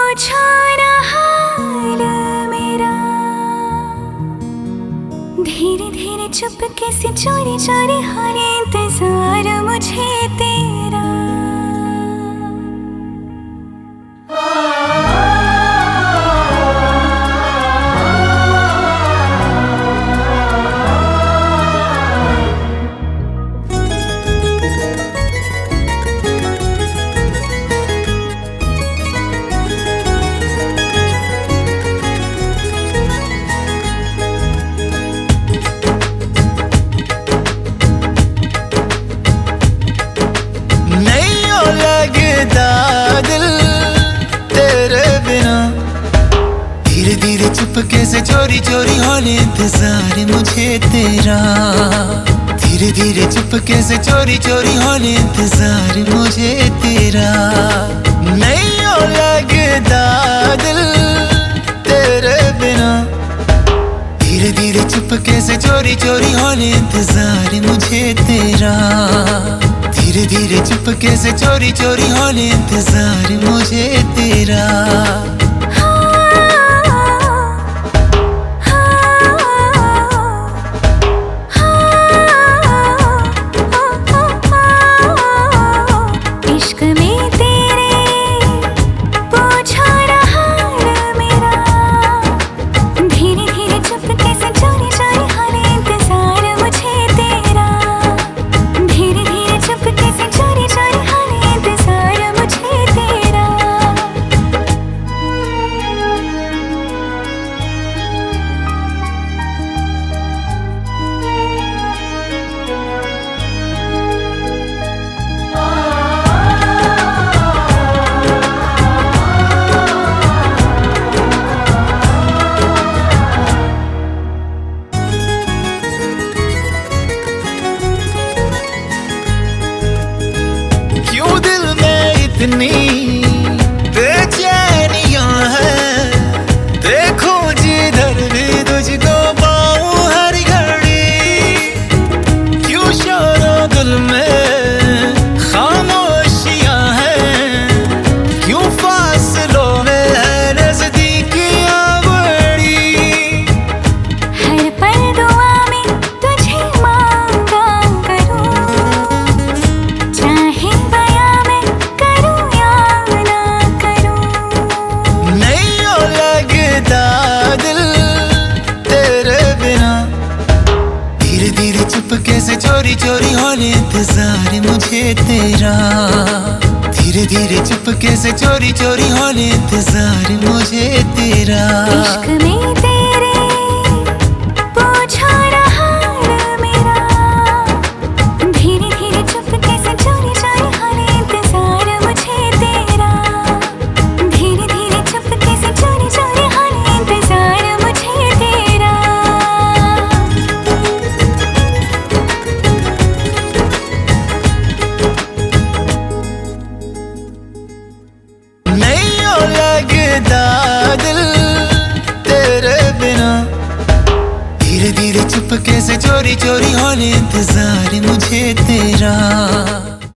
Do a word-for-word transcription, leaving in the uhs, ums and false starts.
पूछो ना हाल मेरा, धीरे धीरे चुपके से चोरी चोरी हाल इंतजार मुझे तेरा। धीरे धीरे चुपके से चोरी चोरी होने इंतजार मुझे तेरा। धीरे धीरे चुपके से चोरी चोरी होने इंतजार मुझे तेरा। नहीं हो लगता दिल तेरे बिना। धीरे धीरे चुपके से चोरी चोरी होने इंतजार मुझे तेरा। धीरे धीरे चुपके से चोरी चोरी होने इंतजार मुझे तेरा। इतनी बेचैनियां हैं, देखो जिधर भी तुझको पाऊं हर घड़ी। क्यों शोरों दिल में खामोशियां हैं, क्यों फासलों में है नजदीकियां बड़ी। हर पल दुआ में तुझे मांगा करूं, चाहे चुपके से चोरी चोरी होने इंतजार मुझे तेरा। धीरे धीरे चुपके से चोरी चोरी होने इंतजार मुझे तेरा। इश्क में तेरे पूछो ना हाल मेरा, धीरे धीरे चुपके से चोरी चोरी होने इंतजार मुझे तेरा। धीरे धीरे चुपके से चोरी चोरी होने इंतजार मुझे तेरा। लगता दिल तेरे बिना। धीरे धीरे चुपके से चोरी चोरी होने इंतजार मुझे तेरा।